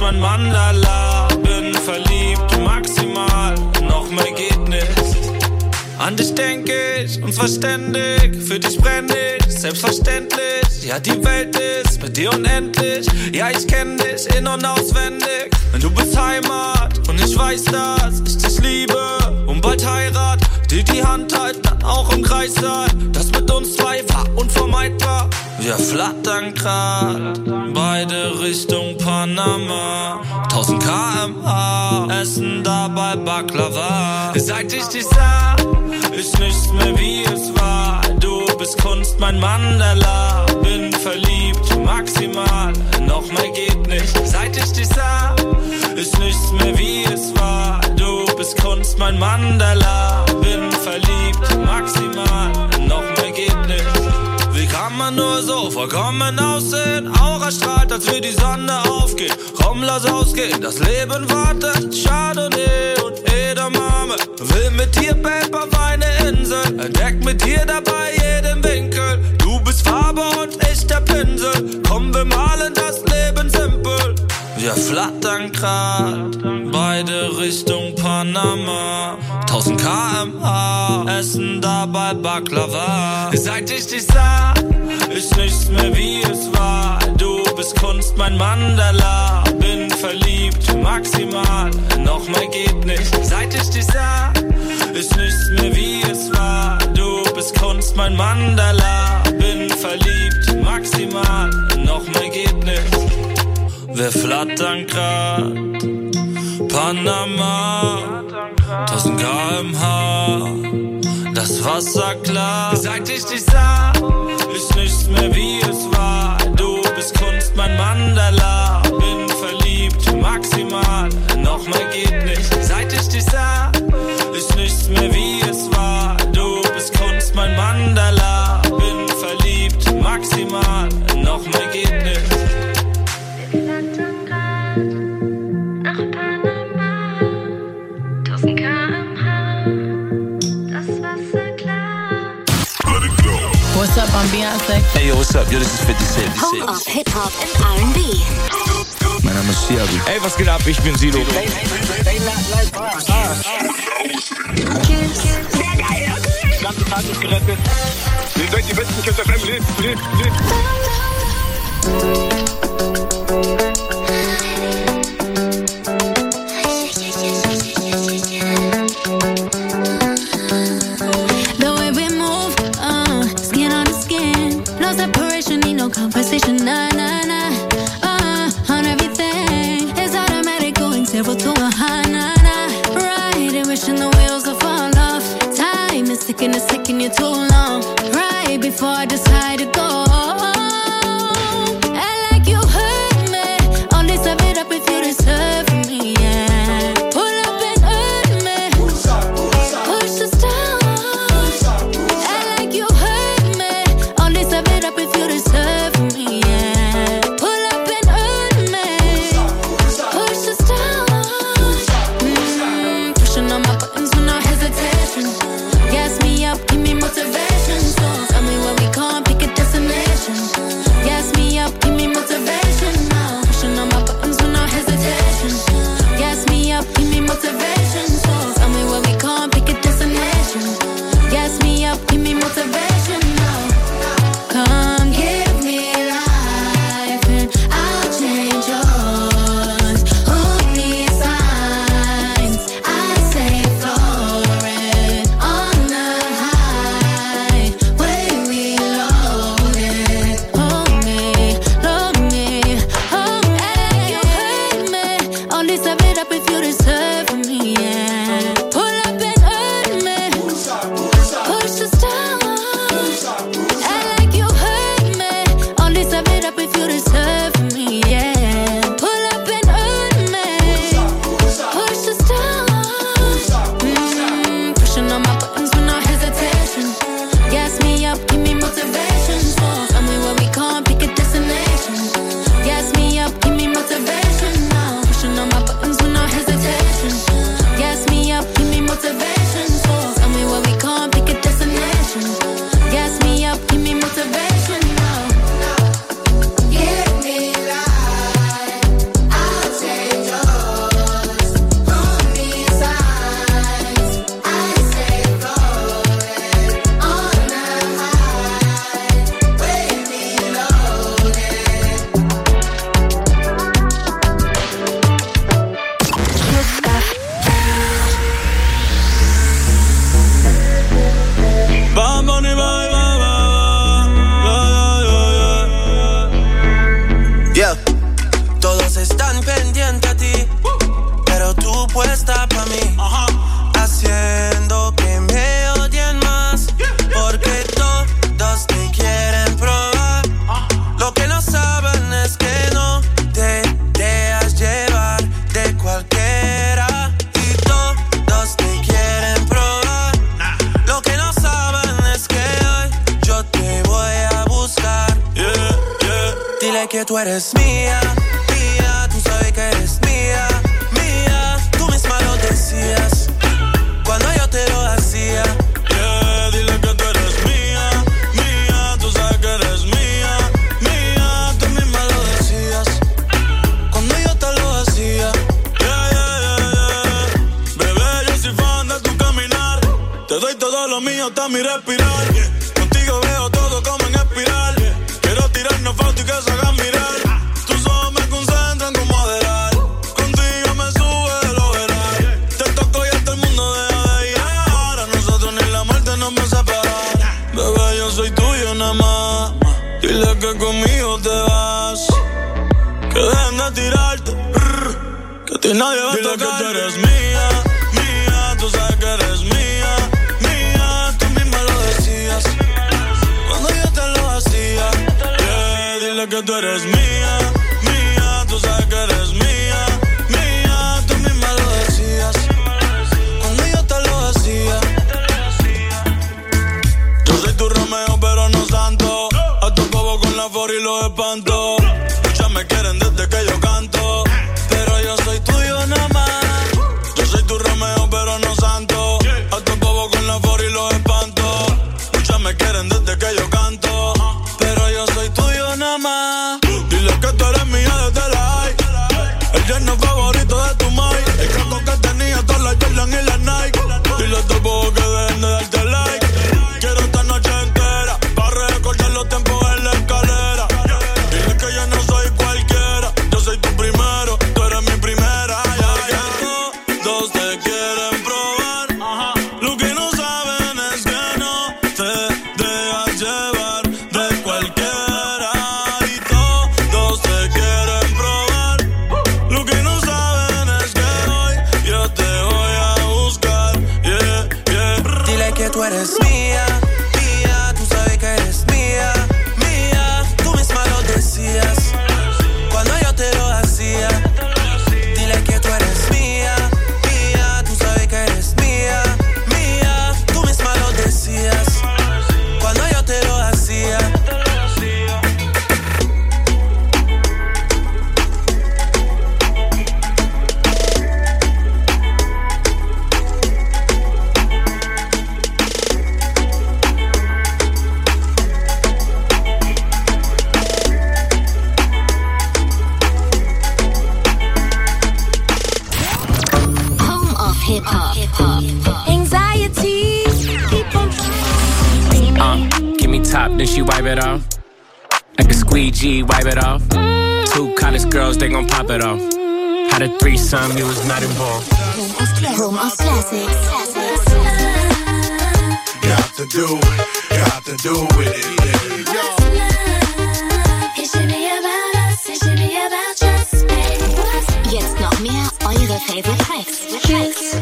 mein Mandala. Bin verliebt, maximal, noch mehr geht nicht. An dich denk ich, unverständig, für dich brenn ich, selbstverständlich. Ja, die Welt ist mit dir unendlich, ja, ich kenn dich in- und auswendig. Du bist Heimat und ich weiß, dass ich dich liebe und bald Heirat. Die Hand halten, dann auch im Kreis sein. Das mit uns zwei war unvermeidbar. Wir flattern grad, beide Richtung Panama. 1000 km/h, essen dabei Baklava. Seit ich dich sah, ist nichts mehr wie es war. Du bist Kunst, mein Mandala. Bin verliebt, maximal, noch mehr geht nicht. Seit ich dich sah, ist nichts mehr wie es war. Du bist Kunst, mein Mandala. Bin verliebt, maximal, noch mehr geht nicht. Wie kann man nur so vollkommen aussehen? Aura strahlt, als wir die Sonne aufgeht. Komm, lass ausgehen, das Leben wartet. Chardonnay und Edamame. Will mit dir, Babe, auf eine Insel. Entdeck mit dir dabei jeden Winkel. Du bist Farbe und ich der Pinsel. Komm, wir malen das Leben simpel. Wir flattern grad, beide Richtung Panama. 1000 km/h, essen dabei Baklava. Seit ich dich sah, ist nichts mehr wie es war. Du bist Kunst, mein Mandala. Bin verliebt, maximal, noch mehr geht nicht. Seit ich dich sah, ist nichts mehr wie es war. Du bist Kunst, mein Mandala. Bin verliebt, maximal, noch mehr geht nicht. Wir flattern grad, Panama, 1000 km/h, das Wasser klar. Seit ich dich sah, ist nichts mehr wie es war. Du bist Kunst, mein Mandala. Bin verliebt, maximal, noch mehr geht nicht. Seit ich dich sah, ist nichts mehr wie es war. Du bist Kunst, mein Mandala. Bin verliebt, maximal, noch mehr geht nicht. What's up, I'm Beyonce. Hey, yo, what's up? Yo, this is 50 Cent. Home of Hip-Hop and R&B. Mein Name ist Siabi. Ey, was geht ab? Ich bin Sido. Ihr seid die besten Kids FM. Lebt. Conversation, nah, on everything. It's automatic, going several to a high, nah. Riding, wishing the wheels will fall off. Time is ticking, it's taking you too long. Right before I decide to go. Act like you hurt me. Only serve it up if you deserve me, yeah. Pull up and hurt me. Push us down. Act like you hurt me. Only serve it up if you deserve me, yeah. Pull up and hurt me. Push us down. Pushing on my buttons with no hesitation. Gas me up, give me motivation. So tell me where we going, pick a destination. todos están pendientes a ti, pero tú puesta pa' mí, haciendo que me odien más, porque todos te quieren probar. Lo que no saben es que no te dejas llevar de cualquiera, y todos te quieren probar. Lo que no saben es que hoy yo te voy a buscar. Dile que tú eres mía, mía, tú sabes que eres mía, mía. Tú misma lo decías cuando yo te lo hacía. Dile que tú eres mía, mía, tú sabes que eres mía, mía. Tú misma lo decías cuando yo te lo hacía. Bebé, yo soy fan de tu caminar. Te doy todo lo mío hasta mi respirar. Contigo veo todo como en espiral. Quiero tirarnos fotos y que se hagan mirar. Tus ojos me concentran como adelar. Contigo me sube el overall. Te toco y hasta el mundo deja de llegar. A nosotros ni la muerte nos va a separar. Bebé, yo soy tuyo nada más. Dile que conmigo te vas. Que dejen de tirarte. Que a ti nadie va a tocar. Dile que tú eres mía, mía. Tú sabes que eres mía, mía. Tú misma lo decías cuando yo te lo hacía. Dile que tú eres mía, mía. Tú sabes que eres mía, mía. Tú misma lo decías cuando yo te lo hacía. Yo soy tu Romeo pero no santo. A tu bobo con la for y los espanto. Muchas me quieren desde que yo canto, pero yo soy tuyo nada más. Yo soy tu Romeo pero no santo. A tu bobo con la for y los espanto. Muchas me quieren desde que yo canto, pero yo soy tuyo nada más. Dile que tú eres mía desde la high. El yerno favorito de tu mai. El caco que tenía todas las Jordan y las Nike. Dile a tu bobo que dejen de darte like. Quiero esta noche entera pa' recordar los tiempos en la escalera. Dile que yo no soy cualquiera. Yo soy tu primero, tú eres mi primera. Todos te quieren probar. Lo que no saben es que no te dejas llevar de cualquiera. Y todos te quieren probar. Lo que no saben es que hoy yo te voy a buscar. Dile que tú eres mía, mía. Tú sabes que eres mía, mía. Tú misma lo decías cuando yo te lo hacía. Dile que tú eres mía, mía. Tú sabes que eres mía, mía. Tú misma lo decías cuando yo te lo hacía. Home of Hip Hop. Anxieties keep on Give me top, then she wipe it off. Like a squeegee, wipe it off. Two college girls, they gon' pop it off. Had a threesome, you was not involved. Home of Classics. Got to do with it. It should be about us, it should be about just me. Jetzt noch mehr eure Favorite Tracks.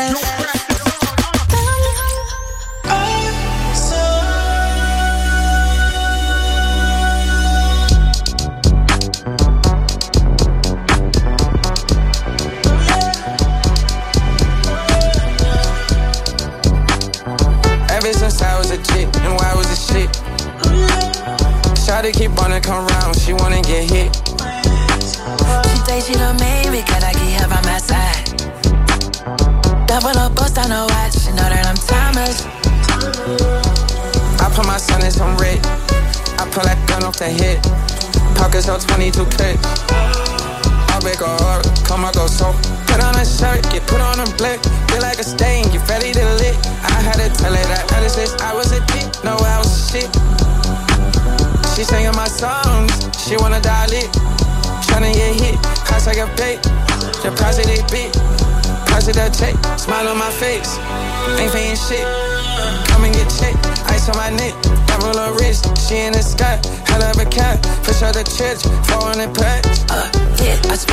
Ever since I was a chick, and why was it shit? Shawty keep wanna come round, she wanna get hit. She say she done made me, cause I keep her by my side. Double up, bust on her watch, she know that I'm timeless. I put my son in some red. I pull that gun off the hip. Pockets on 22 clips. I'll make a heart, come on, go so. Put on a shirt, get put on a blick. Feel like a stain, get ready to lit. I had to tell her that other sis, I was a dick, no, I was shit. She singing my songs, she wanna die lit. Tryna get hit, cost like a bait. The price of they beat, price of that check. Smile on my face, ain't paying shit. Come and get checked, ice on my neck. Double her wrist, she in the sky. Hell of a cat, push out the church, 400 packs. Yeah, I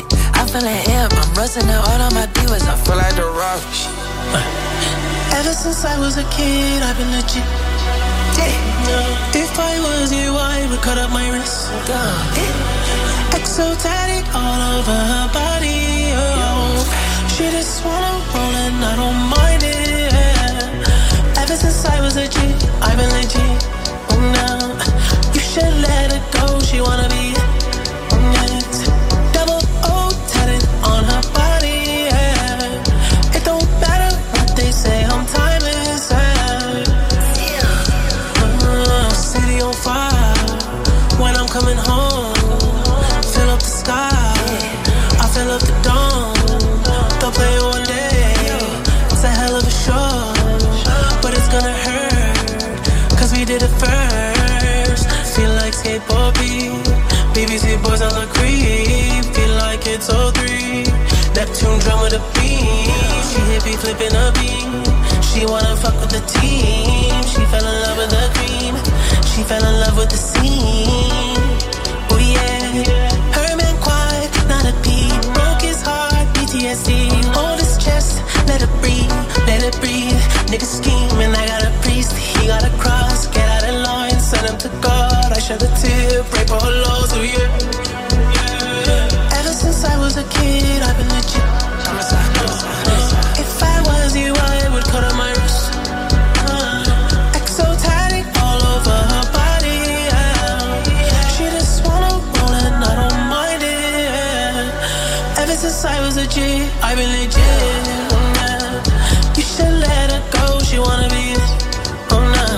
I'm feeling hip, I'm rusting out all of my divas. I feel like the rock. Ever since I was a kid, I've been legit. If I was you, I would cut up my wrist. Exotic all over her body. Oh. She just wanna roll and I don't mind it. Ever since I was a G, I've been legit. Oh no, you should let her go. She wanna be yes. Double O tatted on her body. Yeah. It don't matter what they say, I'm timeless. City on fire when I'm coming home. Fill up the sky, I fill up the dome. Don't play it one day, it's a hell of a show. But it's gonna hurt, cause we did it first. Feel like skateboard beat, BBC boys on the creep. Feel like it's 03, Neptune drum with a beam. She hippie flipping a beam. She wanna fuck with the team. She fell in love with the cream. She fell in love with the scene. Oh yeah, her man quiet, not a peep. Broke his heart, PTSD. Hold his chest, let it breathe, let it breathe. Nigga scheming, I got a priest, he got a cross. Get out of line, send him to God. I shed a tear, pray for her loss, oh yeah. Ever since I was a kid, I've been legit. If I was you, I would cut on my wrist. Exotic all over her body. She just wanna roll and I don't mind it. Ever since I was a G, I've been legit.